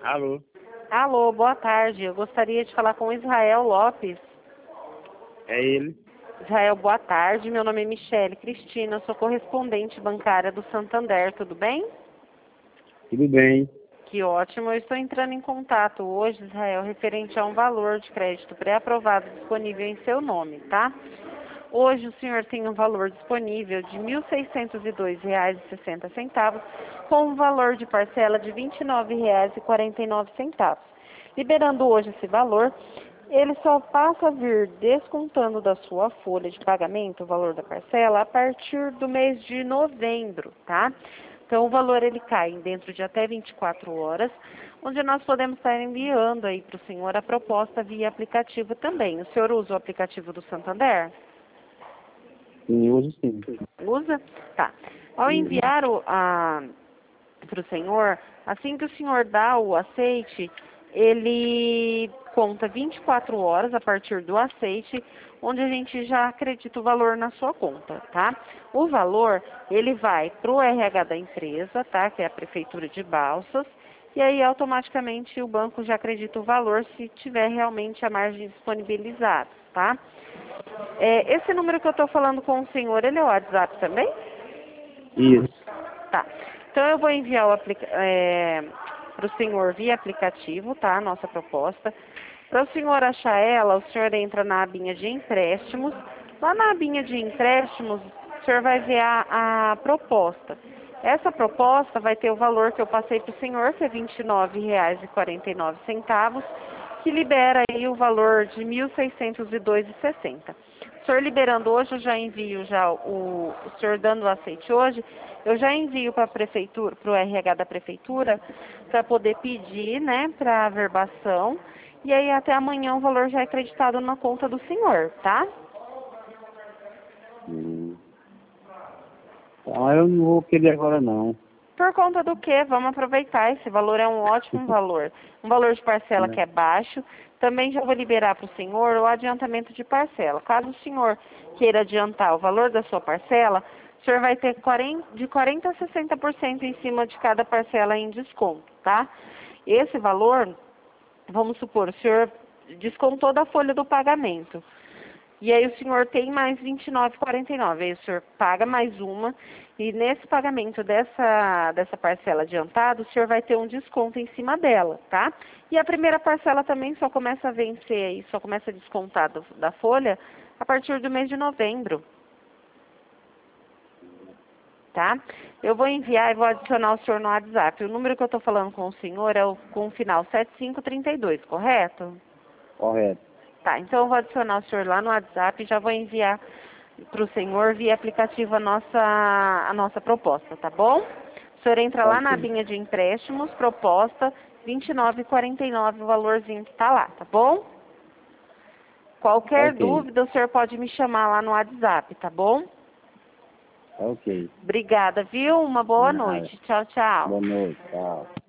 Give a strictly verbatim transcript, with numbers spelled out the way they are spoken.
Alô? Alô, boa tarde. Eu gostaria de falar com o Israel Lopes. É ele? Israel, boa tarde. Meu nome é Michele Cristina, sou correspondente bancária do Santander, tudo bem? Tudo bem. Que ótimo. Eu estou entrando em contato hoje, Israel, referente a um valor de crédito pré-aprovado disponível em seu nome, tá? Hoje o senhor tem um valor disponível de mil seiscentos e dois reais e sessenta centavos, com um valor de parcela de vinte e nove reais e quarenta e nove centavos. Liberando hoje esse valor, ele só passa a vir descontando da sua folha de pagamento o valor da parcela a partir do mês de novembro, tá? Então o valor ele cai dentro de até vinte e quatro horas, onde nós podemos estar enviando aí para o senhor a proposta via aplicativo também. O senhor usa o aplicativo do Santander? Sim, hoje sim. Usa? Tá. Ao enviar o, a, para o senhor, assim que o senhor dá o aceite, ele conta vinte e quatro horas a partir do aceite, onde a gente já acredita o valor na sua conta, tá? O valor, ele vai para o R H da empresa, tá? Que é a Prefeitura de Balsas, e aí automaticamente o banco já acredita o valor se tiver realmente a margem disponibilizada, tá? É, esse número que eu estou falando com o senhor, ele é o WhatsApp também? Isso. Tá. Então eu vou enviar o aplica é, para o senhor via aplicativo, tá? A nossa proposta. Para o senhor achar ela, o senhor entra na abinha de empréstimos. Lá na abinha de empréstimos, o senhor vai ver a, a proposta. Essa proposta vai ter o valor que eu passei para o senhor, que é vinte e nove reais e quarenta e nove centavos, que libera aí o valor de mil seiscentos e dois reais e sessenta centavos. O senhor liberando hoje, eu já envio já o, o senhor dando o aceite hoje, eu já envio para a prefeitura, para o R H da prefeitura, para poder pedir, né, para a averbação, e aí até amanhã o valor já é acreditado na conta do senhor, tá? Hum. Ah, eu não vou querer agora não. Por conta do que? Vamos aproveitar, esse valor é um ótimo valor. Um valor de parcela Né? que é baixo. Também já vou liberar para o senhor o adiantamento de parcela. Caso o senhor queira adiantar o valor da sua parcela, o senhor vai ter de quarenta a sessenta por cento em cima de cada parcela em desconto, tá? Esse valor, vamos supor, o senhor descontou da folha do pagamento. E aí o senhor tem mais vinte e nove reais e quarenta e nove centavos. Aí o senhor paga mais uma. E nesse pagamento dessa, dessa parcela adiantada, o senhor vai ter um desconto em cima dela, tá? E a primeira parcela também só começa a vencer aí, só começa a descontar do, da folha a partir do mês de novembro. Tá? Eu vou enviar e vou adicionar o senhor no WhatsApp. O número que eu estou falando com o senhor é o com o final sete cinco três dois, correto? Correto. Tá, então eu vou adicionar o senhor lá no WhatsApp e já vou enviar para o senhor via aplicativo a nossa, a nossa proposta, tá bom? O senhor entra lá na Ok. abinha de empréstimos, proposta, vinte e nove reais e quarenta e nove centavos, o valorzinho que está lá, tá bom? Qualquer Ok. dúvida, o senhor pode me chamar lá no WhatsApp, tá bom? Ok. Obrigada, viu? Uma boa Nada. noite. Tchau, tchau. Boa noite. Tchau.